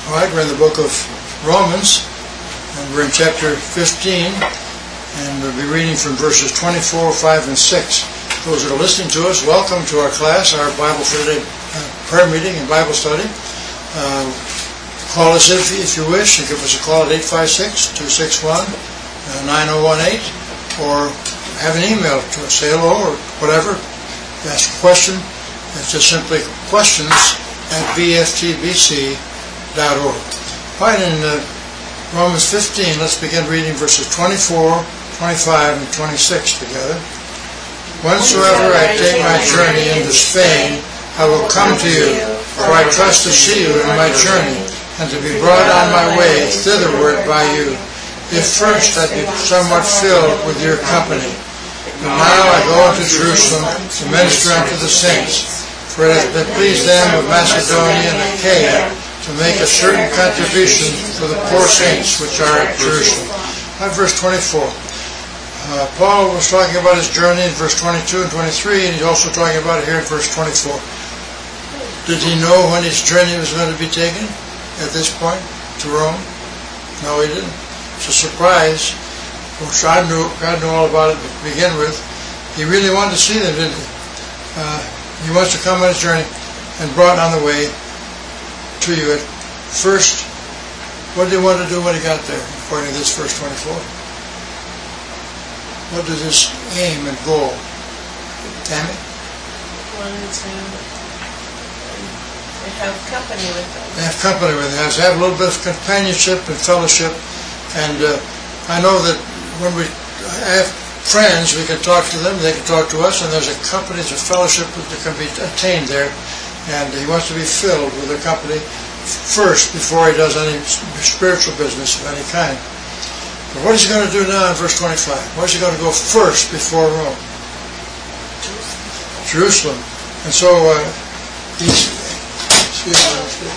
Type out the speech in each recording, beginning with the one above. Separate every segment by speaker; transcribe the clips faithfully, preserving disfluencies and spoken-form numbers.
Speaker 1: All right, we're in the book of Romans, and we're in chapter fifteen, and we'll be reading from verses twenty-four, five, and six. Those that are listening to us, welcome to our class, our Bible for Today uh, prayer meeting and Bible study. Uh, call us if, if you wish, and give us a call at eight five six, two six one, nine oh one eight, or have an email to us, say hello or whatever. Ask a question. It's just simply questions at b f t b c dot org. All right, in uh, Romans fifteen, let's begin reading verses twenty-four, twenty-five, and twenty-six together. Whensoever I take my journey into Spain, I will come to you, for I trust to see you in my journey, and to be brought on my way thitherward by you, if first I be somewhat filled with your company. But now I go unto Jerusalem to minister unto the saints, for it hath pleased them of Macedonia and Achaia to make a certain contribution for the poor saints which are at Jerusalem. At verse twenty-four. Uh, Paul was talking about his journey in verse twenty-two and twenty-three, and he's also talking about it here in verse twenty-four. Did he know when his journey was going to be taken at this point to Rome? No, he didn't. It's a surprise. Well, God knew, God knew all about it to begin with. He really wanted to see them, didn't he? Uh, he wants to come on his journey and brought on the way to you at first. What did he want to do when he got there, according to this verse twenty-four? What is his aim and goal? Tammy?
Speaker 2: Wanted to have company with them.
Speaker 1: Have company with them. Have a little bit of companionship and fellowship. And uh, I know that when we have friends, we can talk to them, they can talk to us, and there's a company, there's a fellowship that can be attained there. And he wants to be filled with a company first before he does any spiritual business of any kind. But what is he going to do now in verse twenty-five? What is he going to go first before Rome? Jerusalem. Jerusalem. And so uh, he's... Excuse me.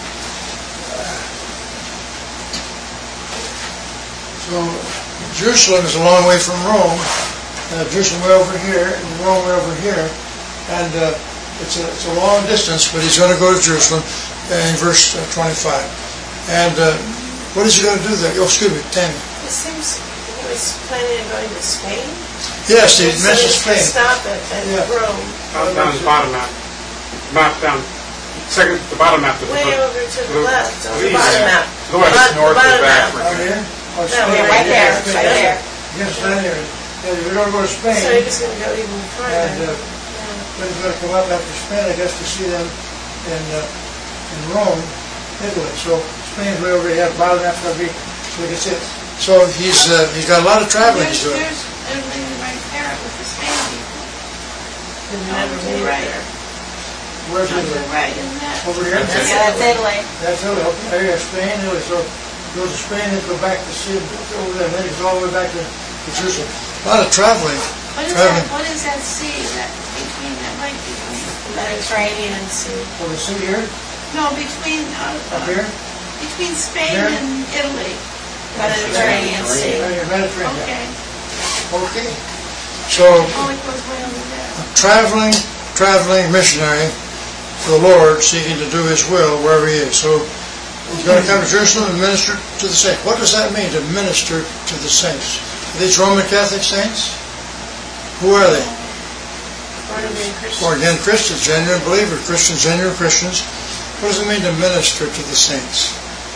Speaker 1: So Jerusalem is a long way from Rome. Uh, Jerusalem way over here, and Rome way over here. And... Uh, It's a, it's a long distance, but he's going to go to Jerusalem in verse uh, twenty-five. And uh, what is he going to do there? Oh, excuse me, Tammy.
Speaker 2: It seems he was planning on going to Spain.
Speaker 1: Yes, he
Speaker 2: so
Speaker 1: mentioned Spain.
Speaker 2: Stop at, at
Speaker 1: yeah.
Speaker 2: Rome.
Speaker 3: Down, down the bottom map. Map down. Second, the bottom map.
Speaker 2: Way
Speaker 3: the,
Speaker 2: over to the,
Speaker 3: the
Speaker 2: left on
Speaker 3: the
Speaker 2: the bottom map.
Speaker 3: The west,
Speaker 2: Bot-
Speaker 3: north,
Speaker 2: the bottom
Speaker 3: of
Speaker 2: map.
Speaker 3: Africa.
Speaker 1: Out here? Oh,
Speaker 2: No,
Speaker 1: Spain.
Speaker 2: right there, right there.
Speaker 1: Yes, right there. Yeah, we're going to go to Spain.
Speaker 2: So he was going to go even further.
Speaker 1: And, uh, Then he's going to come up after Spain, I guess, to see them in uh, in Rome, Italy. So Spain's way over here, bottom Africa, so we can see it. So he's uh, he's got a lot of traveling he's doing.
Speaker 4: There's Italy right there with the Spain people.
Speaker 2: And never be right there.
Speaker 1: Where's
Speaker 4: On the
Speaker 1: Italy?
Speaker 4: right, isn't that?
Speaker 1: Over here?
Speaker 4: Yeah, that's Italy.
Speaker 1: That's Italy. Okay, there you go, Spain, Italy. So go to Spain and go back to see him over there. Then he's all the way back to, to Jerusalem. A lot of traveling.
Speaker 4: What is
Speaker 1: traveling.
Speaker 4: that? What is that sea that between that right between?
Speaker 2: Mediterranean Sea.
Speaker 1: Over the sea here?
Speaker 4: No, between uh,
Speaker 1: Up here?
Speaker 4: between Spain
Speaker 1: Here?
Speaker 4: and Italy.
Speaker 2: Mediterranean Sea.
Speaker 1: Right, Mediterranean.
Speaker 4: Okay.
Speaker 1: Okay. So
Speaker 4: Oh, it goes way over there.
Speaker 1: a traveling, traveling missionary for the Lord, seeking to do His will wherever he is. So he's going to come to Jerusalem and minister to the saints. What does that mean, to minister to the saints? Are these Roman Catholic saints? Who are they?
Speaker 2: Born again Christians.
Speaker 1: Born again Christians, genuine believers, Christians, genuine Christians. What does it mean to minister to the saints?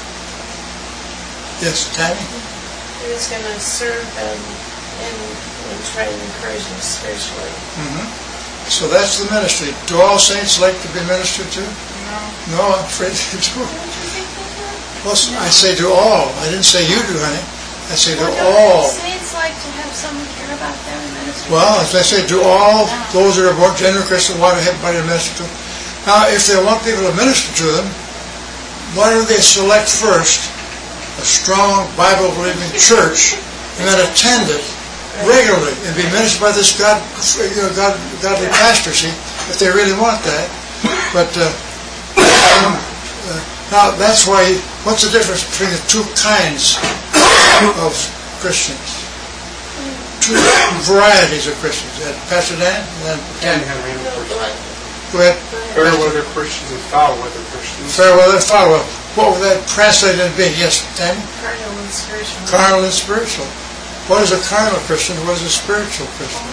Speaker 1: Yes, Tammy?
Speaker 2: He was going to serve them and, and try to encourage them spiritually.
Speaker 1: Mm-hmm. So that's the ministry. Do all saints like to be ministered to?
Speaker 4: No.
Speaker 1: No, I'm afraid they do.
Speaker 4: Don't you think they do?
Speaker 1: Well, I say to all. I didn't say you do, honey. I say to
Speaker 4: Well, don't
Speaker 1: all.
Speaker 4: the saints like to have someone care about them and minister?
Speaker 1: Well, as I say, to all those that are born genuine Christians want everybody to minister to them. Now, if they want people to minister to them, why don't they select first a strong Bible-believing church and then attend it regularly and be ministered by this God, you know, God, godly pastor, see, if they really want that. But uh, um, uh, now, that's why, what's the difference between the two kinds of Christians? Two varieties of Christians. Uh, Pastor Dan? And then
Speaker 3: And have random Christians.
Speaker 1: go ahead.
Speaker 3: Fair weather Christians and foul weather Christians.
Speaker 1: Fair weather, foul weather. what would that translate into being? Yes, Tammy?
Speaker 2: Carnal and spiritual.
Speaker 1: Carnal and spiritual. What is a carnal Christian? What is a spiritual Christian?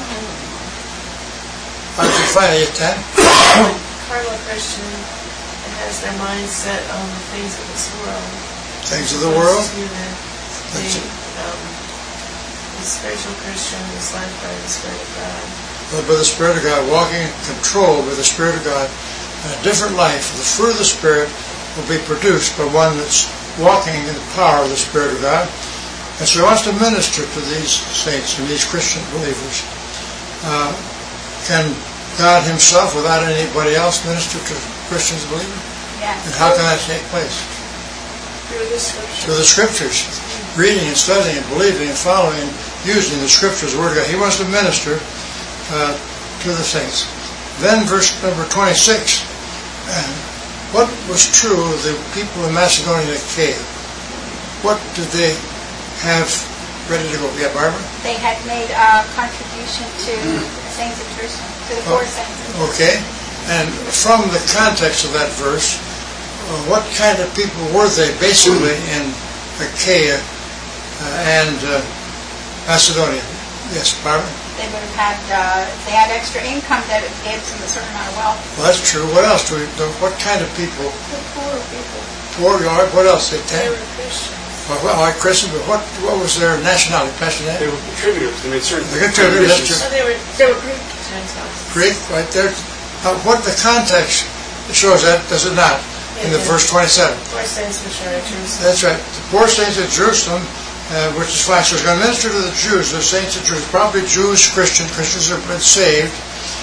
Speaker 1: How do you find it, Tammy?
Speaker 2: Carnal Christian has their mind set on the things of this world.
Speaker 1: Things of the world?
Speaker 2: The, the, um, the spiritual Christian is led by the Spirit of God.
Speaker 1: Led by the Spirit of God, walking in control by the Spirit of God. And a different life, the fruit of the Spirit will be produced by one that's walking in the power of the Spirit of God. And so he wants to minister to these saints and these Christian believers. Uh, can God himself, without anybody else, minister to Christians and believers?
Speaker 4: Yes.
Speaker 1: And how can that take place?
Speaker 2: Through the Scriptures.
Speaker 1: Through the Scriptures. Reading and studying and believing and following and using the Scriptures, the Word of God. He wants to minister uh, to the saints. Then verse number twenty-six. Uh, what was true of the people in Macedonia and Achaia? What did they have ready to go? Yeah, Barbara?
Speaker 5: They had made a contribution to the saints of Jerusalem, to the poor
Speaker 1: Oh,
Speaker 5: saints.
Speaker 1: Okay. And from the context of that verse, uh, what kind of people were they basically in Achaia uh, and uh, Macedonia? Yes, Barbara?
Speaker 5: They would have had, uh, they had extra income that gave them a certain amount of wealth.
Speaker 1: Well, that's true. What else do we do? What kind of people?
Speaker 2: The poor people.
Speaker 1: Poor yard. What else? They
Speaker 2: They
Speaker 1: ten?
Speaker 2: were Christians.
Speaker 1: Well, well, like Christian, but what what was their nationality? Pastor
Speaker 3: They
Speaker 1: Nat?
Speaker 3: were contributors. They made certain
Speaker 1: They contributed, that's
Speaker 3: contributions.
Speaker 2: So they were, they were Greek Gentiles.
Speaker 1: Greek, right there. Uh, what the context shows that, does it not? In the verse twenty-seven.
Speaker 2: Poor saints which are at Jerusalem.
Speaker 1: That's right. The poor saints at Jerusalem, uh, which is fine. So he's going to minister to the Jews, the saints of Jerusalem, probably Jewish Christian. Christians have been saved.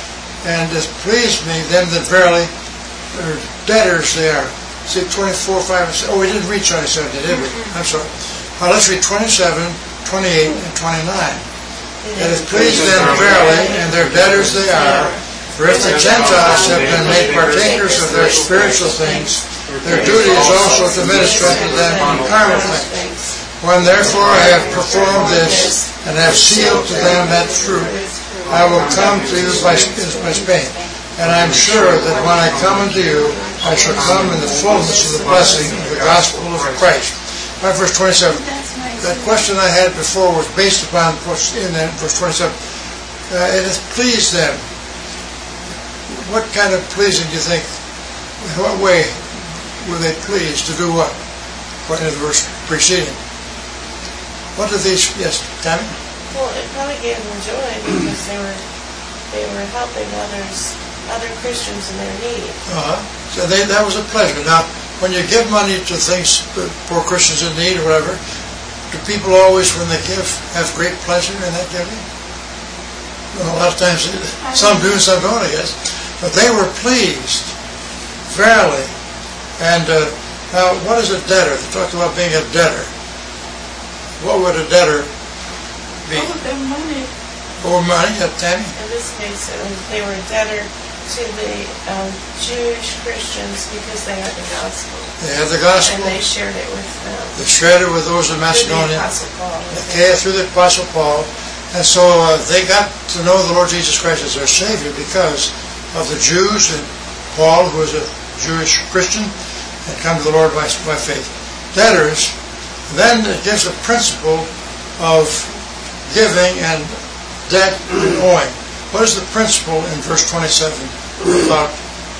Speaker 1: And it pleased me, them that verily are debtors they are. See, twenty-four, five, and six. Oh, we didn't read twenty-seven, did we? I'm sorry. Now let's read twenty-seven, twenty-eight, and twenty-nine. And it pleased them verily, and their debtors they are. For if the Gentiles have been made partakers of their spiritual things, their duty is also to minister unto them in carnal things. When therefore I have performed this, and have sealed to them that fruit, I will come to you by, by Spain. And I am sure that when I come unto you, I shall come in the fullness of the blessing of the gospel of Christ. Right, verse twenty-seven.
Speaker 4: That's nice.
Speaker 1: That question I had before was based upon what's in that verse twenty-seven. Uh, it has pleased them. What kind of pleasing do you think? In what way were they pleased to do what? According to the verse preceding. What did these? Yes, Tammy.
Speaker 2: Well, it probably gave them joy because they were they were helping others, other Christians in their need.
Speaker 1: Uh-huh. So they, that was a pleasure. Now, when you give money to things, uh, poor Christians in need or whatever, do people always, when they give, have great pleasure in that giving? Well, a lot of times, some do and some don't, I guess. But they were pleased, verily. And uh, now, what is a debtor? They talked about being a debtor. What would a debtor be?
Speaker 4: All of their money.
Speaker 1: Or money, uh, Tammy?
Speaker 2: In this case, it was, they were a debtor to the um, Jewish Christians because they had the gospel.
Speaker 1: They had the gospel.
Speaker 2: And they shared it with them.
Speaker 1: They shared it with those in
Speaker 2: Through the
Speaker 1: Macedonia.
Speaker 2: Apostle Paul.
Speaker 1: Achaia through the Apostle Paul. And so uh, they got to know the Lord Jesus Christ as their Savior because of the Jews and Paul, who was a Jewish Christian, had come to the Lord by, by faith. Debtors, then it gives a principle of giving and debt and owing. What is the principle in verse twenty-seven about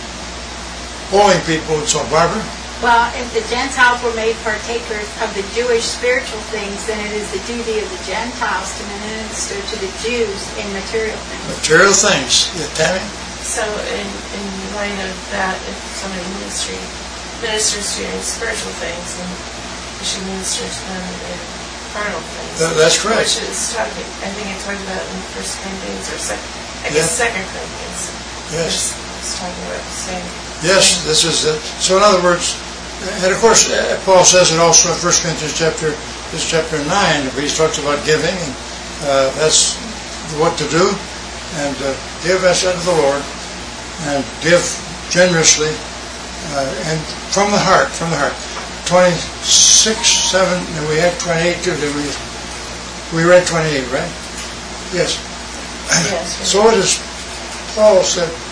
Speaker 1: owing people and so on? Barbara?
Speaker 5: Well, if the Gentiles were made partakers of the Jewish spiritual things, then it is the duty of the Gentiles to minister to the Jews in material things.
Speaker 1: Material things. Yeah, Tammy?
Speaker 2: So in, in light of that, if somebody ministry ministers to you in spiritual things, then you should minister to them in carnal things.
Speaker 1: That, that's correct.
Speaker 2: Which is talking, I think it talked about in First Corinthians or second, I guess
Speaker 1: Yeah.
Speaker 2: Second Corinthians.
Speaker 1: Yes.
Speaker 2: It's, it's talking about the same.
Speaker 1: Yes, this is it. So in other words, and of course, uh, Paul says it also in First Corinthians chapter, this is chapter nine, where he talks about giving, and uh, that's what to do, and uh, give as unto the Lord, and give generously, uh, and from the heart, from the heart. twenty-six, seven, and we had twenty-eight too, did we? We read twenty-eight, right? Yes.
Speaker 2: Yes.
Speaker 1: So it is, Paul said,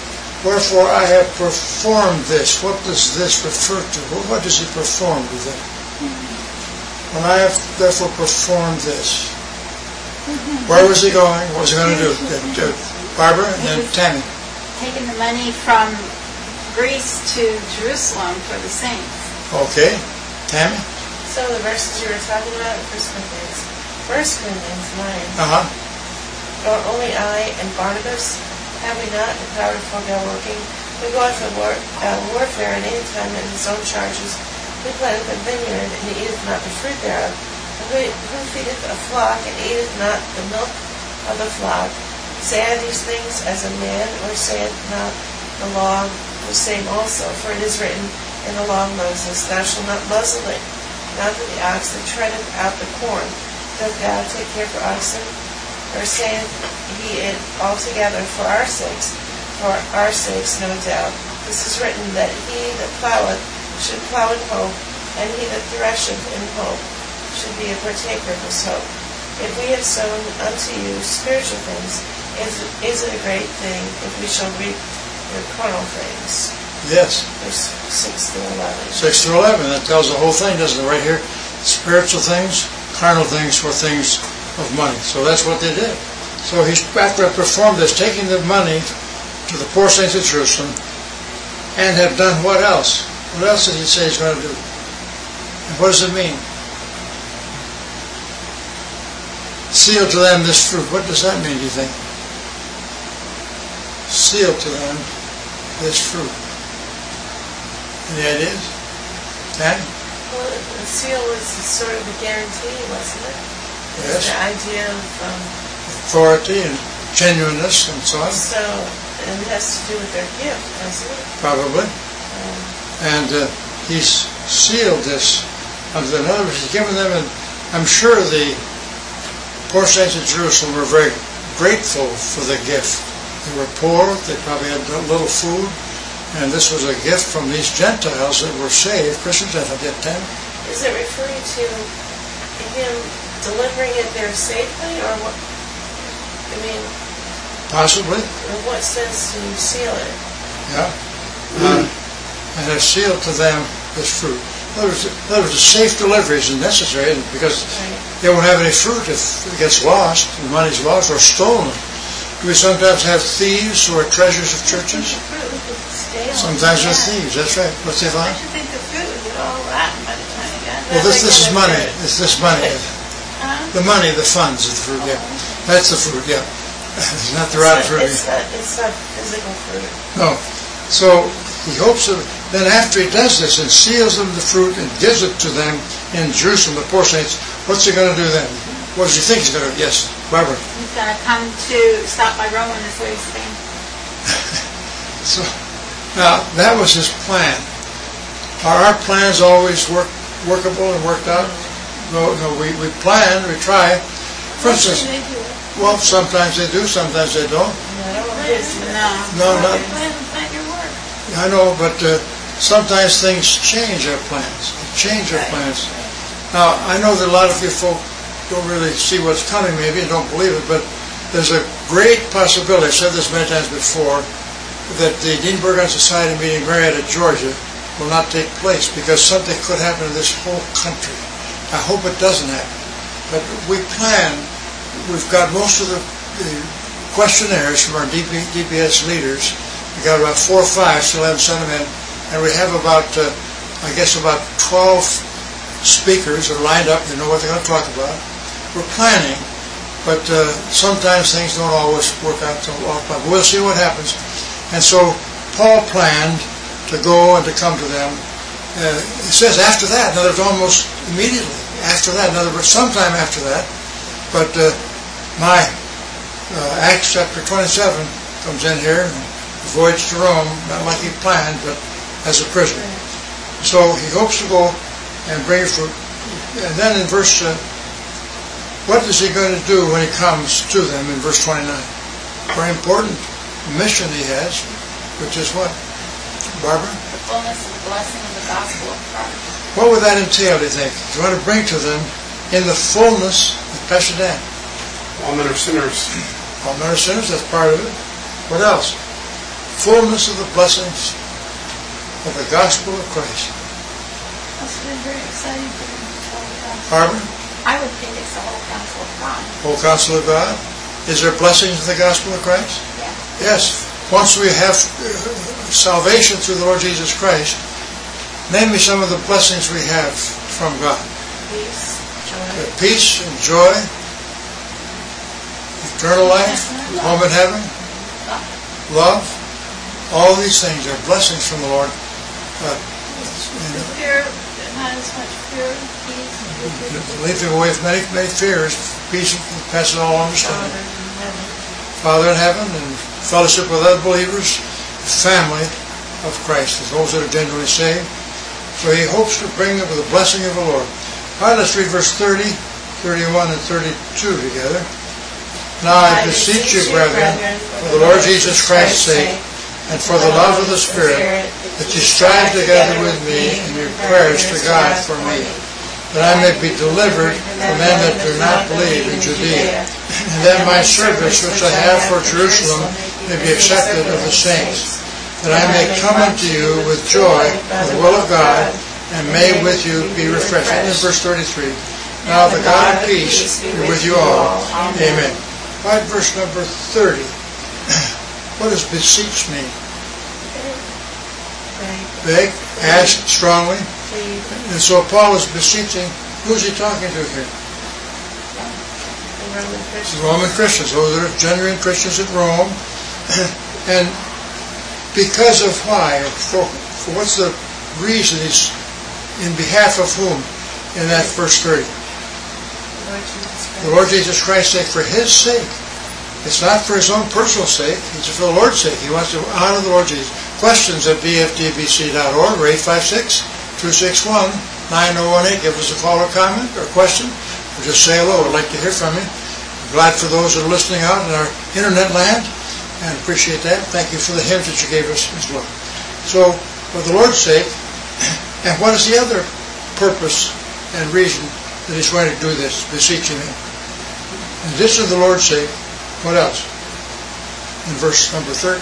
Speaker 1: Wherefore I have performed this. What does this refer to? What does he perform with it? When I have therefore performed this. Where was he going? What was he going to do? Uh, Barbara and then Tammy.
Speaker 5: Taking the money from Greece to Jerusalem for the saints.
Speaker 1: Okay. Tammy?
Speaker 2: So the verses you were talking about in First Corinthians, First Corinthians nine.
Speaker 1: Uh-huh.
Speaker 2: Nor only I and Barnabas, have we not the power to forego working? We go out for war, uh, warfare at any time at his own charges. We plant a vineyard, and he eateth not the fruit thereof. And who, who feedeth a flock, and eateth not the milk of the flock? Say I these things as a man, or saith not the law the same also? For it is written in the law of Moses, Thou shalt not muzzle it, not that the ox that treadeth out the corn. Doth thou take care for oxen? Or saith he it altogether for our sakes? For our sakes, no doubt. This is written, that he that ploweth should plow in hope, and he that thresheth in hope should be a partaker of his hope. If we have sown unto you spiritual things, is, is it a great thing if we shall reap your carnal things?
Speaker 1: Yes.
Speaker 2: Verse six through eleven.
Speaker 1: six through eleven. That tells the whole thing, doesn't it? Right here. Spiritual things, carnal things for things of money. So that's what they did. So he's, after I performed this, taking the money to the poor saints of Jerusalem, and have done what else? What else did he say he's going to do? And what does it mean? Seal to them this fruit. What does that mean, do you think? Seal to them this fruit. Any ideas? Tad?
Speaker 2: Well, the seal was sort of a guarantee, wasn't it?
Speaker 1: Yes.
Speaker 2: The idea of um,
Speaker 1: authority and genuineness and so on.
Speaker 2: So, and it has to do with their gift, doesn't it?
Speaker 1: Probably.
Speaker 2: Um,
Speaker 1: And uh, he's sealed this unto them. In other words, he's given them, and I'm sure the poor saints of Jerusalem were very grateful for the gift. They were poor, they probably had little food, and this was a gift from these Gentiles that were saved, Christian Gentiles at that time.
Speaker 2: is it referring to him delivering it there safely, or what? I mean,
Speaker 1: Possibly,
Speaker 2: in what sense do you seal it?
Speaker 1: yeah. Uh, and have sealed to them this fruit. In other words, in other words, a safe delivery is necessary because
Speaker 2: Right.
Speaker 1: they won't have any fruit if it gets lost, the money's lost or stolen. Do we sometimes have thieves who are treasures of churches?
Speaker 4: Stale.
Speaker 1: Sometimes they're
Speaker 4: Yeah.
Speaker 1: thieves, that's right. What's the
Speaker 4: I
Speaker 1: thought?
Speaker 4: should think the fruit would get all rotten by the time it got
Speaker 1: Well,
Speaker 4: there.
Speaker 1: this this is money. It's this money.
Speaker 4: Huh?
Speaker 1: The money, the funds is the fruit, yeah. That's the fruit, yeah. It's not the
Speaker 2: It's
Speaker 1: rotten
Speaker 2: not,
Speaker 1: fruit.
Speaker 2: it's not, it's not physical fruit.
Speaker 1: No. So he hopes that then after he does this and seals them the fruit and gives it to them in Jerusalem, the poor saints, what's he going to do then? What does he think he's going to do? Yes, Barbara.
Speaker 5: He's going to come to stop by Rome, is what he's saying.
Speaker 1: So now that was his plan. Are our plans always work, workable and worked out? No, no. We, we plan, we try. For instance,
Speaker 4: They do it.
Speaker 1: well, sometimes they do, sometimes they don't.
Speaker 2: No, it's not.
Speaker 5: No.
Speaker 1: No, not.
Speaker 4: Plan to find your work.
Speaker 1: I know, but uh, sometimes things change our plans. Change our plans. Now, I know that a lot of you folk don't really see what's coming, maybe, and don't believe it, but there's a great possibility, I've said this many times before, that the Dean Burgon Society meeting in Marietta, Georgia, will not take place because something could happen in this whole country. I hope it doesn't happen. But we plan, we've got most of the, the questionnaires from our D P, D P S leaders. We got about four or five, still haven't sent them in, and we have about, uh, I guess, about twelve speakers that are lined up. They know what they're going to talk about. We're planning, but uh, sometimes things don't always work out so well. But we'll see what happens. And so Paul planned to go and to come to them. Uh, it says after that. In other words, almost immediately after that. In other words, sometime after that. But uh, my uh, Acts chapter twenty-seven comes in here. The voyage to Rome, not like he planned, but as a prisoner. So he hopes to go and bring fruit. And then in verse, uh, what is he going to do when he comes to them in verse twenty-nine? Very important mission he has, which is what? Barbara?
Speaker 5: The fullness of the blessing of the gospel of Christ.
Speaker 1: What would that entail, do you think? He's going to bring to them in the fullness of Pastor Dan.
Speaker 3: All men are sinners.
Speaker 1: All men are sinners, that's part of it. What else? fullness of the blessings of the gospel of Christ.
Speaker 4: Must have been very exciting for him to tell the gospel.
Speaker 1: Pardon?
Speaker 5: I would think it's the whole counsel of God.
Speaker 1: Whole counsel of God. Is there blessings in the gospel of Christ?
Speaker 5: Yeah.
Speaker 1: Yes. Once we have uh, salvation through the Lord Jesus Christ, name me some of the blessings we have from God.
Speaker 2: Peace, joy,
Speaker 1: Uh, Peace and joy, eternal life, home in heaven, love. All these things are blessings from the Lord. Uh,
Speaker 4: The fear, not as much fear, peace, and
Speaker 1: leaving away from many, many fears, peace passes all understanding.
Speaker 2: Father in heaven.
Speaker 1: Father in heaven, and fellowship with other believers, family of Christ, those that are genuinely saved. So he hopes to bring them with the blessing of the Lord. All right, let's read verse thirty, thirty-one, and thirty-two together. Now I beseech you, brethren, for the Lord Jesus Christ's sake, and for the love of the Spirit, that you strive together with me in your prayers to God for me, that I may be delivered from men that do not believe in Judea, and that my service which I have for Jerusalem may be accepted of the saints, that I may come unto you with joy by the will of God, and may with you be refreshed. And then verse thirty-three. Now the God of peace be with you all. Amen. All right, verse number thirty. What does beseech mean? Beg, ask strongly.
Speaker 2: Please,
Speaker 1: And so Paul is beseeching. Who's he talking to here?
Speaker 2: the Roman Christians.
Speaker 1: Roman Christians, those that are genuine Christians at Rome. And because of why? For, for what's the reason he's in behalf of whom in that verse thirty?
Speaker 2: Lord Jesus Christ.
Speaker 1: The Lord Jesus Christ's sake, for his sake. It's not for his own personal sake, it's for the Lord's sake. He wants to honor the Lord Jesus. Questions at b f d b c dot org or eight five six, two six one, nine zero one eight. Give us a call or comment or question, or just say hello. I'd like to hear from you. I'm glad for those that are listening out in our internet land, and appreciate that. Thank you for the hymns that you gave us as well. So, for the Lord's sake, and what is the other purpose and reason that he's going to do this, beseeching him? In addition to the Lord's sake, what else? In verse number thirty.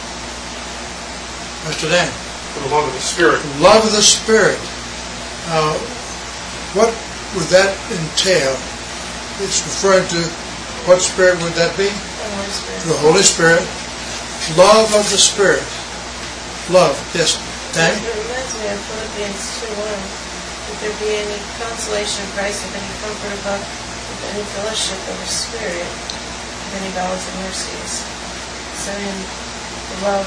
Speaker 1: Mister Dan.
Speaker 3: For the love of the Spirit.
Speaker 1: Love of the Spirit. Now, what would that entail? It's referring to what Spirit would that be?
Speaker 2: The Holy Spirit.
Speaker 1: The Holy Spirit. Love of the Spirit. Love. Yes. Dan?
Speaker 2: It reminds me of Philippians two one. If there be any consolation of Christ, if any comfort of love, if any fellowship of the Spirit, if any bowels and mercies. So in the love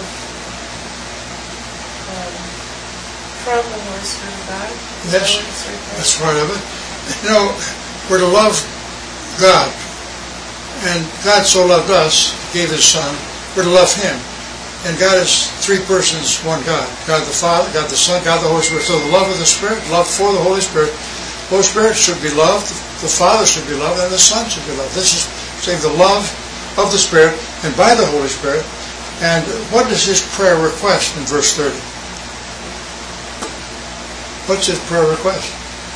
Speaker 2: um, from the Holy Spirit of God. is the
Speaker 1: Yes.
Speaker 2: Holy Spirit of
Speaker 1: That's
Speaker 2: God.
Speaker 1: part of it. You know, we're to love God. And God so loved us, gave His Son. We're to love Him. And God is three persons, one God. God the Father, God the Son, God the Holy Spirit. So the love of the Spirit, love for the Holy Spirit. The Holy Spirit should be loved, the Father should be loved, and the Son should be loved. This is saying the love of the Spirit and by the Holy Spirit. And what is His prayer request in verse thirty? What's His prayer request?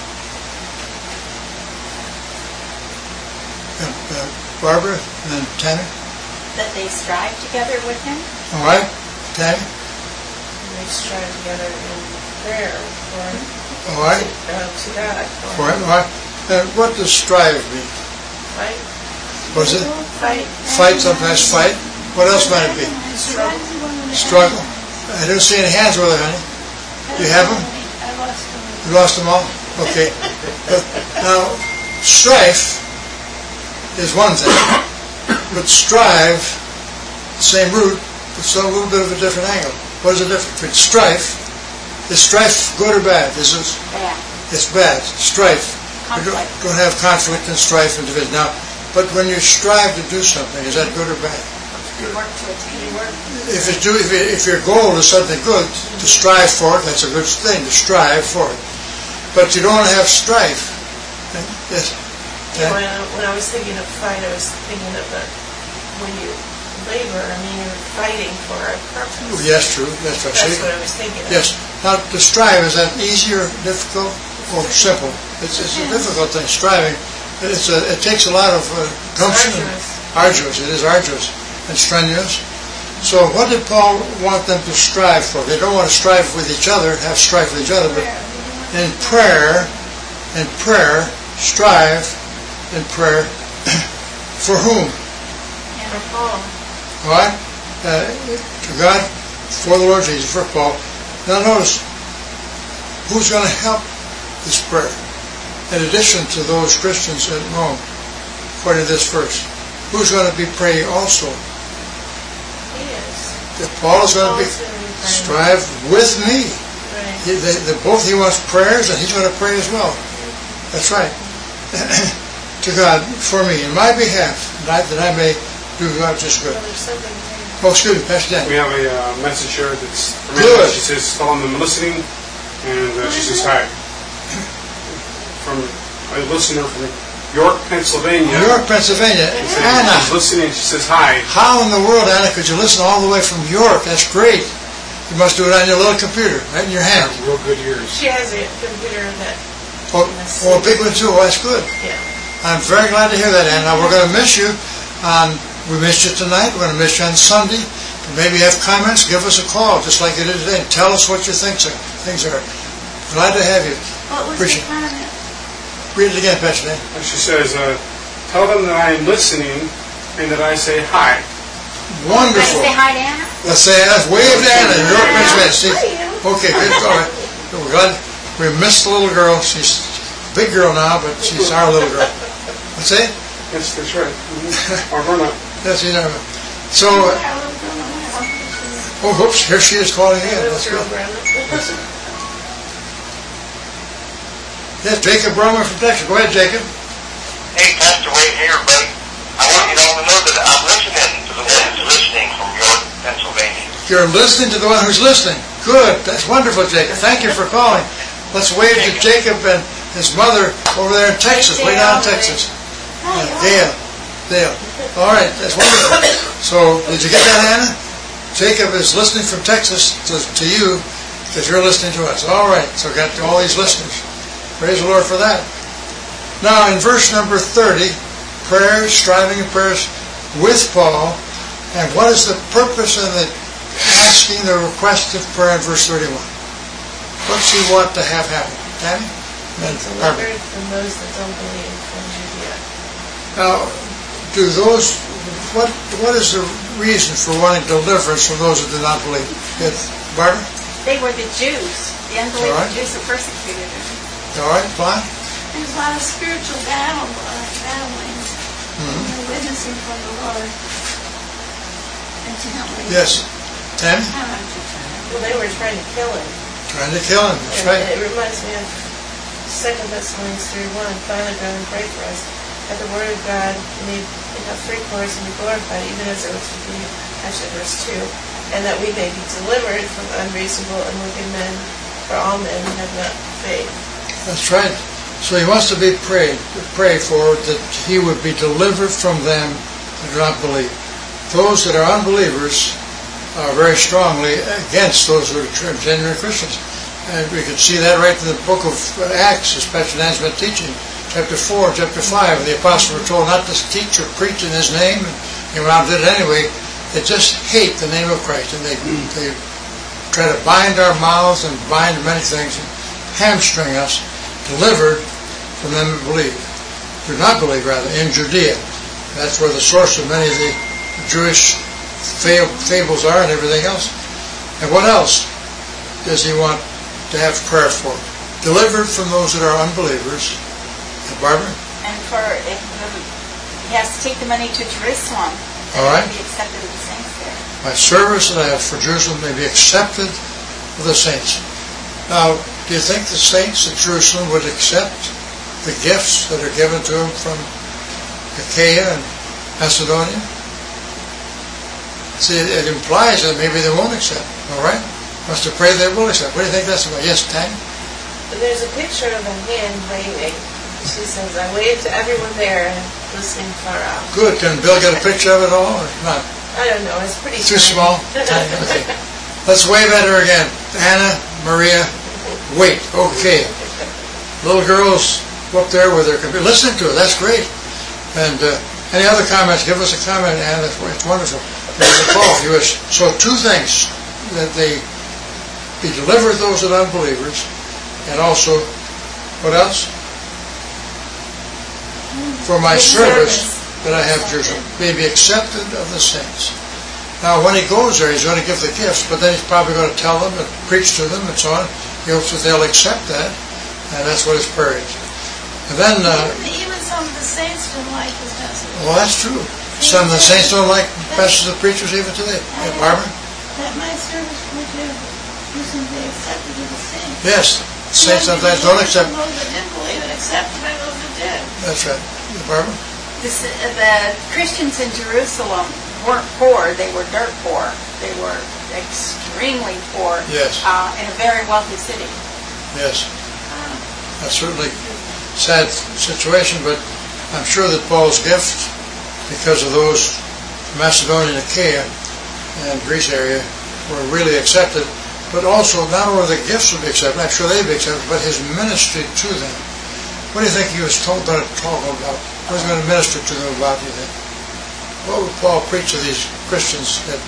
Speaker 1: Uh, uh, Barbara and then Tammy.
Speaker 5: That they strive together with him.
Speaker 1: All right, Tammy.
Speaker 2: And they strive together in prayer for
Speaker 1: All right,
Speaker 2: uh, to God.
Speaker 1: all right, all right. And what does strive mean?
Speaker 2: Fight.
Speaker 1: What is it?
Speaker 2: Fight.
Speaker 1: Fight, sometimes fight. What else might it be?
Speaker 2: Struggle.
Speaker 1: Struggle. I don't see any hands with it, honey. Do you have them?
Speaker 4: I lost them.
Speaker 1: You lost them all? Okay. But now, strife is one thing, but strive, same root, but some a little bit of a different angle. What is the difference between strife? Is strife good or bad? Is it?
Speaker 5: Yeah.
Speaker 1: It's bad. Strife. We're
Speaker 5: Conflict.
Speaker 1: going to have conflict and strife and division. Now, but when you strive to do something, is that good or bad?
Speaker 5: You work to attain.
Speaker 1: If, it's do, if, it, if your goal is something good, to strive for it, that's a good thing, to strive for it. But you don't want to have strife. And, yes.
Speaker 2: Yeah,
Speaker 1: Yeah.
Speaker 2: when, I, when I was thinking of fight, I was thinking of the, when you labor, I mean, you're fighting for a purpose.
Speaker 1: Oh, yes, true. That's right.
Speaker 2: That's
Speaker 1: See?
Speaker 2: what I was thinking of.
Speaker 1: Yes. Now, to strive, is that easier, difficult, or simple? It's, it's a difficult thing, striving. It's a, it takes a lot of uh, gumption. and-
Speaker 2: arduous.
Speaker 1: Arduous. It is arduous and strenuous. So what did Paul want them to strive for? They don't want to strive with each other, have strife with each other, but in prayer, in prayer, strive in prayer for whom?
Speaker 2: For Paul.
Speaker 1: All right? Uh, to God, for the Lord Jesus, for Paul. Now notice, who's going to help this prayer? In addition to those Christians at Rome, according to this verse, who's going to be praying also?
Speaker 2: He is.
Speaker 1: That Paul is going to be strive with me.
Speaker 2: Right.
Speaker 1: He, they, they, both he wants prayers, and he's going to pray as well. That's right. To God, for me, in my behalf, that I, that I may do God just good.
Speaker 2: Well, there's something there.
Speaker 1: Oh, excuse me, Pastor Dan.
Speaker 3: We have a uh, message here that's from
Speaker 1: Good.
Speaker 3: Anna. She says, tell them I'm listening, and uh, she says hi. From a listener from York, Pennsylvania.
Speaker 1: New York, Pennsylvania.
Speaker 3: She says,
Speaker 1: Anna.
Speaker 3: she's listening, she says hi.
Speaker 1: How in the world, Anna, could you listen all the way from York? That's great. You must do it on your little computer, right in your hand.
Speaker 3: Real good ears.
Speaker 2: She has a computer that,
Speaker 1: Oh, oh, a big one too. Oh, that's good.
Speaker 2: yeah.
Speaker 1: I'm very glad to hear that, Anna. We're going to miss you on, we missed you tonight. We're going to miss you on Sunday. Maybe you have comments, give us a call, just like you did today. Tell us what your things are. Things are. Glad to have you.
Speaker 4: What was
Speaker 1: Appreciate
Speaker 4: the comment?
Speaker 1: Read it again, Pastor Dan.
Speaker 3: And she says, uh, tell them that I am listening and that I say hi.
Speaker 1: Wonderful.
Speaker 5: Everybody say hi to Anna.
Speaker 1: Let's say, let's wave to Anna. New York, Pennsylvania. See? Okay, good. All right. We're glad. We missed the little girl. She's a big girl now, but she's our little girl. What's that?
Speaker 3: Yes, that's right. Mm-hmm. Or grown up.
Speaker 1: Yes, you know. So, oh, oops, here she is calling in.
Speaker 2: Little
Speaker 1: That's
Speaker 2: girl
Speaker 1: good.
Speaker 2: Brenda.
Speaker 1: Yes, Jacob Brummer from Texas. Go ahead, Jacob.
Speaker 6: Hey, Pastor Wade here, buddy. I want you all to know that I'm listening to the one who's listening from York, Pennsylvania.
Speaker 1: You're listening to the one who's listening. Good. That's wonderful, Jacob. Thank you for calling. Let's wave to Jacob and his mother over there in Texas, way down in Texas. Uh, Dale. Dale. All right, that's wonderful. So, did you get that, Anna? Jacob is listening from Texas to, to you because you're listening to us. All right, so got all these listeners. Praise the Lord for that. Now, in verse number thirty, prayers, striving and prayers with Paul. And what is the purpose of the asking the request of prayer in verse thirty-one? What's he want to have happen? Tammy? And Barbara.
Speaker 2: Delivered from those that don't believe from Judea.
Speaker 1: Now, do those, what what is the reason for wanting deliverance from those that do not believe? Yes, Barbara?
Speaker 5: They were the Jews. The unbelieving
Speaker 1: All right.
Speaker 5: Jews that persecuted them.
Speaker 1: All right, fine.
Speaker 4: There's a lot of spiritual battle, uh, battling.
Speaker 1: Mhm.
Speaker 4: You're witnessing from the Lord. Intimately.
Speaker 1: Yes. Tammy?
Speaker 2: Well, they were trying to kill him.
Speaker 1: Trying to kill him. That's
Speaker 2: And
Speaker 1: right.
Speaker 2: it reminds me of Second Thessalonians three one. Finally, brethren, pray for us, that the word of God may have free course and be glorified, even as it was to be, actually verse two, and that we may be delivered from unreasonable and wicked men, for all men have not faith.
Speaker 1: That's right. So he wants to be prayed, pray for that he would be delivered from them that do not believe. Those that are unbelievers are very strongly against those who are genuine Christians. And we can see that right in the book of Acts, as Pastor Dan's been teaching. Chapter four, chapter five, the apostles were told not to teach or preach in his name, and they went out and did it anyway. They just hate the name of Christ, and they, they try to bind our mouths and bind many things, and hamstring us, delivered from them that believe. Do not believe, rather, in Judea. That's where the source of many of the Jewish fables are and everything else. And what else does he want to have prayer for? Delivered from those that are unbelievers. And Barbara?
Speaker 5: And for if the, he has to take the money to Jerusalem.
Speaker 1: All right.
Speaker 5: To be accepted of the saints there.
Speaker 1: My service that I have for Jerusalem may be accepted of the saints. Now, do you think the saints at Jerusalem would accept the gifts that are given to them from Achaia and Macedonia? See, it implies that maybe they won't accept. All right? Must have prayed they will accept. What do you think that's about? Yes, Tang?
Speaker 2: There's a picture of a hand waving. She says, I wave to everyone there and listening far out.
Speaker 1: Good. Can Bill get a picture of it all or not?
Speaker 2: I don't know, it's pretty
Speaker 1: Too
Speaker 2: tiny.
Speaker 1: small? Tiny. Okay. Let's wave at her again. Anna, Maria, wait. Okay. Little girls go up there with their computer. Listen to it. That's great. And uh, any other comments? Give us a comment, Anna. It's wonderful. the Paul, he was, so two things, that they be delivered those that are unbelievers, and also, what else? For my service that I have Jerusalem, may be accepted of the saints. Now, when he goes there, he's going to give the gifts, but then he's probably going to tell them and preach to them and so on. He hopes that they'll accept that, and that's what his prayer is. And then, uh,
Speaker 4: even some of the saints don't like his message.
Speaker 1: well, that's true. Some of the saints don't like pastors and preachers even today. Yeah, Barbara?
Speaker 4: That my service would have Jerusalem be accepted of the saints.
Speaker 1: Yes. Saints sometimes don't accept.
Speaker 4: Those that didn't believe and accepted by those that did.
Speaker 1: That's right. Yeah, Barbara?
Speaker 5: This, uh, the Christians in Jerusalem weren't poor, they were dirt poor. They were extremely poor
Speaker 1: Yes.
Speaker 5: uh, in a very wealthy city.
Speaker 1: Yes. That's certainly a sad situation, but I'm sure that Paul's gift, because of those Macedonia and Achaia and Greece area, were really accepted. But also, not only the gifts would be accepted, I'm sure they'd be accepted, but his ministry to them. What do you think he was told, going to talk about? What was he going to minister to them about, do you think? What would Paul preach to these Christians that...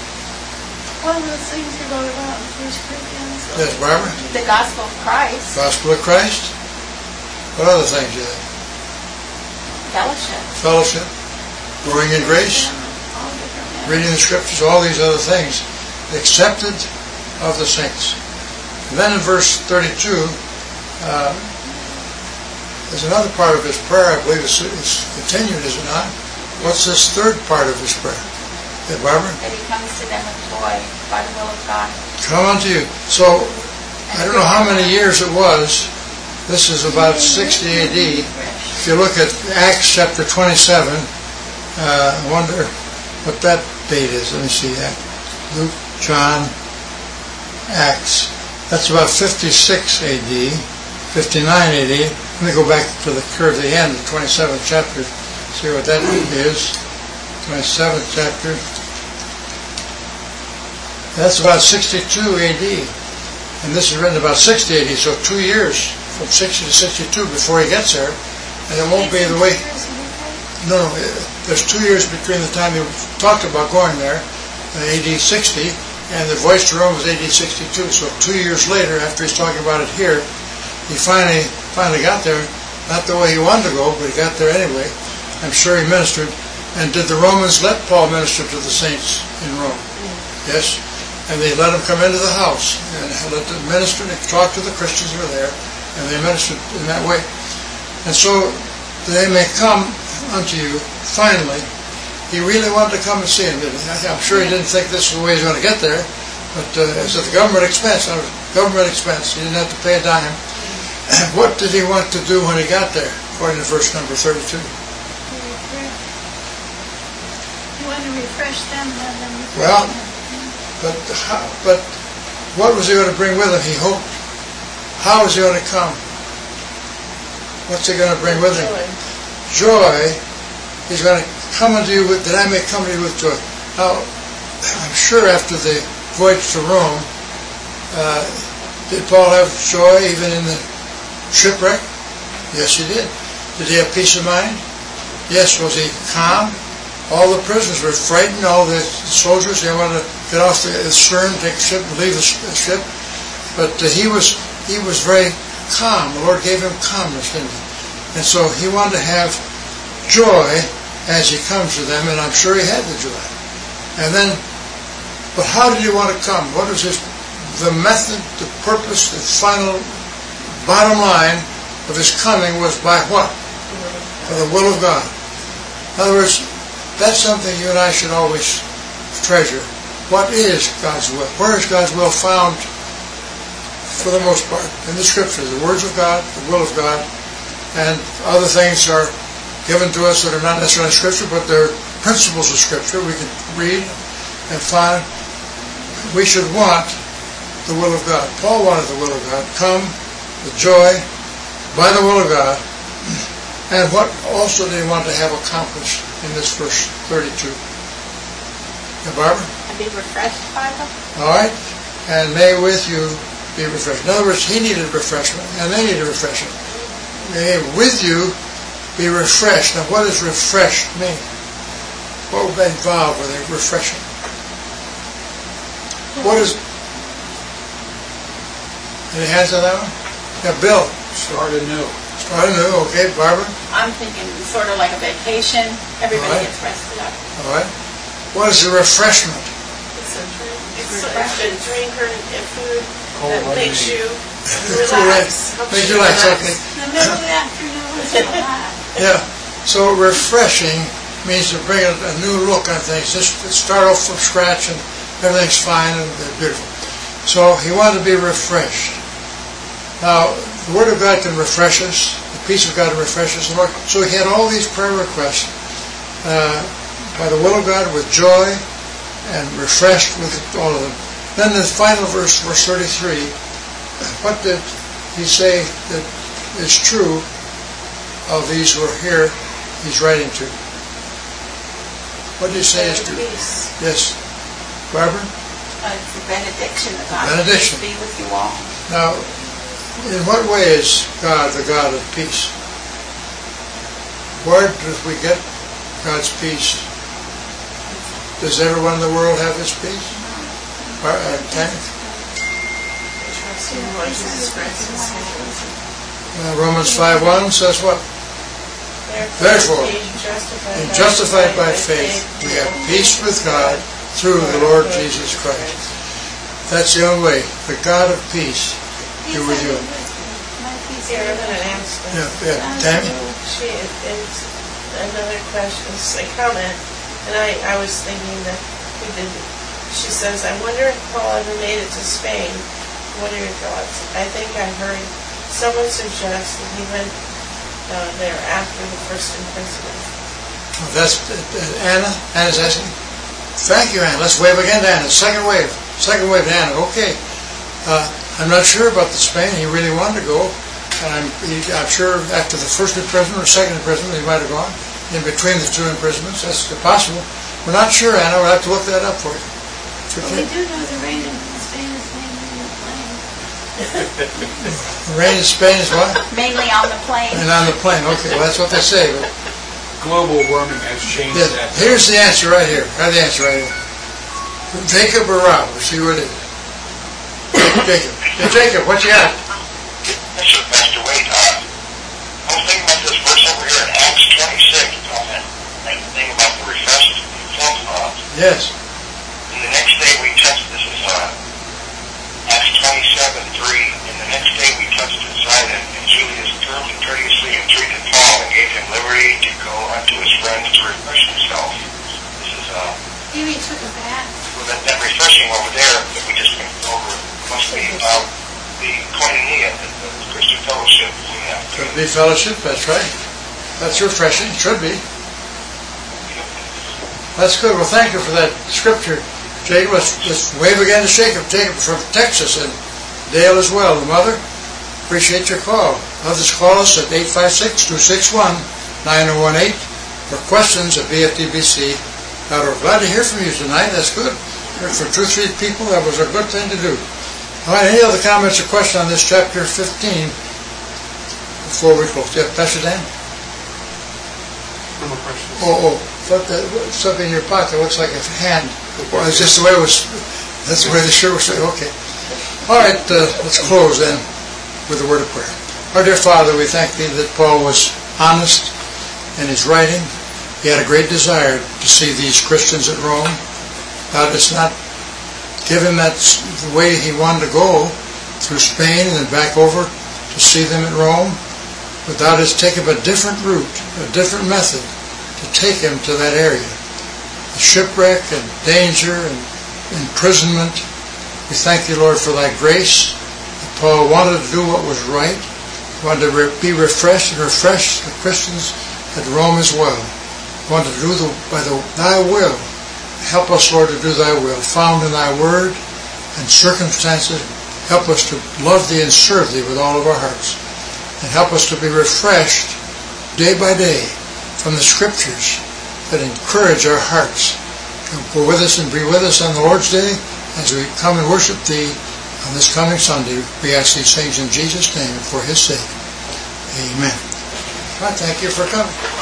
Speaker 4: One of the things he wrote about in First Corinthians.
Speaker 1: Yes, Barbara?
Speaker 5: The gospel of Christ,
Speaker 1: Gospel of Christ? What other things do you think?
Speaker 5: fellowship.
Speaker 1: Fellowship? Growing in grace?
Speaker 4: All different, yeah.
Speaker 1: Reading the scriptures, all these other things, accepted of the saints. And then in verse thirty-two, uh, there's another part of his prayer, I believe it's, it's continued, is it not? What's this third part of his prayer? Yeah, Barbara?
Speaker 5: That he comes to them with joy by the will of God.
Speaker 1: Come unto you. So, I don't know how many years it was. This is about sixty A D. If you look at Acts chapter twenty-seven, uh, I wonder what that date is. Let me see that. Luke, John, Acts. That's about fifty-six A D, fifty-nine A D. Let me go back to the curve, the end of the twenty-seventh chapter, see what that is. twenty-seventh chapter. That's about sixty-two A D. And this is written about sixty A D, so two years from sixty to sixty-two before he gets there. And it won't be the way... No, no, there's two years between the time he talked about going there, A D sixty, and the voice to Rome was A D sixty-two. So two years later, after he's talking about it here, he finally finally got there. Not the way he wanted to go, but he got there anyway. I'm sure he ministered. And did the Romans let Paul minister to the saints in Rome? Yes. And they let him come into the house and let them minister and talk to the Christians who were there, and they ministered in that way. And so they may come unto you finally. He really wanted to come and see him, didn't he? I'm sure he didn't think this was the way he was going to get there, but uh, it's at the government expense. Government expense. He didn't have to pay a dime. What did he want to do when he got there, according to verse number thirty-two?
Speaker 4: He wanted to refresh them and have them refresh
Speaker 1: Well,
Speaker 4: them.
Speaker 1: But how, but what was he going to bring with him? He hoped. How is he going to come? What's he going to bring with him? Joy. He's going to come unto you with, that I may come to you with joy. Now, I'm sure after the voyage to Rome, uh, did Paul have joy even in the shipwreck? Yes, he did. Did he have peace of mind? Yes. Was he calm? All the prisoners were frightened. All the soldiers, they wanted to get off the stern, take the ship, and leave the ship. But uh, he was he was very calm. The Lord gave him calmness, didn't he? And so he wanted to have joy as he comes to them, and I'm sure he had the joy. And then, but how did he want to come? What was his, the method, the purpose, the final bottom line of his coming was by what? By the will of God. In other words, that's something you and I should always treasure. What is God's will? Where is God's will found for the most part? In the Scriptures, the words of God, the will of God, and other things are given to us that are not necessarily Scripture, but they're principles of Scripture we can read and find. We should want the will of God. Paul wanted the will of God. Come with joy by the will of God. And what also did he want to have accomplished in this verse thirty-two? Yeah, Barbara?
Speaker 5: And be refreshed by them.
Speaker 1: All right. And may with you be refreshed. In other words, he needed refreshment, and they needed refreshment. May with you be refreshed. Now, what does refreshed mean? what would that involve with a refreshing? What is... Any hands on that one? Yeah, Bill.
Speaker 3: Start anew.
Speaker 1: Start anew, okay. Barbara?
Speaker 5: I'm thinking sort of like a vacation. Everybody
Speaker 1: All right.
Speaker 5: gets rested up.
Speaker 1: All right. What is a refreshment?
Speaker 2: It's a drink, it's a, a drink or a food
Speaker 3: Cold
Speaker 2: that
Speaker 3: lemonade.
Speaker 2: makes you
Speaker 1: Relax.
Speaker 2: relax. helps
Speaker 1: Makes
Speaker 2: you
Speaker 1: you relax,
Speaker 2: relax.
Speaker 1: okay.
Speaker 5: In the middle of the afternoon, it's relaxed.
Speaker 1: Yeah. So refreshing means to bring a, a new look on things. Just start off from scratch and everything's fine and uh, beautiful. So he wanted to be refreshed. Now, the Word of God can refresh us. The peace of God can refresh us. So he had all these prayer requests uh, by the will of God with joy and refreshed with all of them. Then the final verse, verse thirty-three, what did he say that is true of these who are here he's writing to? What did he say is true?
Speaker 2: Peace.
Speaker 1: Yes. Barbara?
Speaker 5: Uh, It's a benediction. The God
Speaker 1: Benediction.
Speaker 5: be with you all.
Speaker 1: Now, in what way is God the God of peace? Where do we get God's peace? Does everyone in the world have his peace? Or, uh, Tammy?
Speaker 2: Trust in the Lord Jesus Christ and Savior.
Speaker 1: Uh, Romans five one says what? Therefore,
Speaker 2: being justified,
Speaker 1: Being justified by faith, we have peace with God through the Lord Jesus Christ. That's the only way. The God of peace be with you.
Speaker 5: My peace
Speaker 2: Here, I'm
Speaker 5: is
Speaker 2: going to ask
Speaker 1: Yeah,
Speaker 2: them.
Speaker 1: yeah. Tammy?
Speaker 2: She, it's another question, it's a comment, and I, I was thinking that we did, she says, I wonder if Paul ever made it to Spain. What are your thoughts? I think I heard someone suggest that he went uh, there after the first imprisonment.
Speaker 1: Oh, that's uh, Anna. Anna's asking. Thank you, Anna. Let's wave again to Anna. Second wave. Second wave to Anna. Okay. Uh, I'm not sure about the Spain. He really wanted to go. And I'm, he, I'm sure after the first imprisonment or second imprisonment he might have gone. In between the two imprisonments. That's possible. We're not sure, Anna. We'll have to look that up for you.
Speaker 4: Well, we do know the rain in Spain is mainly in the plane.
Speaker 1: The rain in Spain is what?
Speaker 5: mainly on the plane.
Speaker 1: And on the plane. Okay, well, that's what they say. But
Speaker 3: Global warming has changed
Speaker 1: yeah,
Speaker 3: that.
Speaker 1: here's the answer right here. Here's the answer right here. Jacob or Rob? We'll see what it is. Jacob. Hey, Jacob, what you got?
Speaker 6: This is Pastor Wade. Uh, I was thinking about this verse over here in Acts twenty-six. Uh, that thing about the refreshed uh,
Speaker 1: Yes.
Speaker 6: And the next day we touched, this is uh, Acts twenty-seven three, and the next day we touched at Sidon, and Julius firmly courteously entreated Paul and gave him liberty to go unto his friends to refresh himself. This is, uh,
Speaker 4: Maybe he took a bath.
Speaker 6: well, that, that refreshing over there that we just went over must be about the koinonia, the, the Christian fellowship we have.
Speaker 1: Could be fellowship, that's right. That's refreshing, should be. That's good. Well, thank you for that scripture, Jacob. Let's, let's wave again to Jacob. Jacob from Texas, and Dale as well, the mother. Appreciate your call. Others call us at eight five six, two six one, nine zero one eight for questions at b f d b c dot org. Glad to hear from you tonight. That's good. Heard from two, three people. That was a good thing to do. All right, any other comments or questions on this chapter fifteen before we close? Yeah, Pastor Dan?
Speaker 3: No more questions.
Speaker 1: Oh, oh, thought that something in your pocket looks like a hand. Well, it's just the way it was, that's the way the shirt was. Okay. All right, uh, let's close then with a word of prayer. Our dear Father, we thank Thee that Paul was honest in his writing. He had a great desire to see these Christians at Rome. God does not give him that the way he wanted to go through Spain and then back over to see them at Rome. But God has taken a different route, a different method to take him to that area. The shipwreck and danger and imprisonment. We thank Thee, Lord, for Thy grace. Paul wanted to do what was right. He wanted to re- be refreshed and refresh the Christians at Rome as well. He wanted to do the, by the, Thy will. Help us, Lord, to do Thy will, found in Thy word and circumstances. Help us to love Thee and serve Thee with all of our hearts. And help us to be refreshed day by day from the Scriptures that encourage our hearts. Go with us and be with us on the Lord's Day as we come and worship Thee on this coming Sunday. We ask these things in Jesus' name and for His sake. Amen. Well, thank you for coming.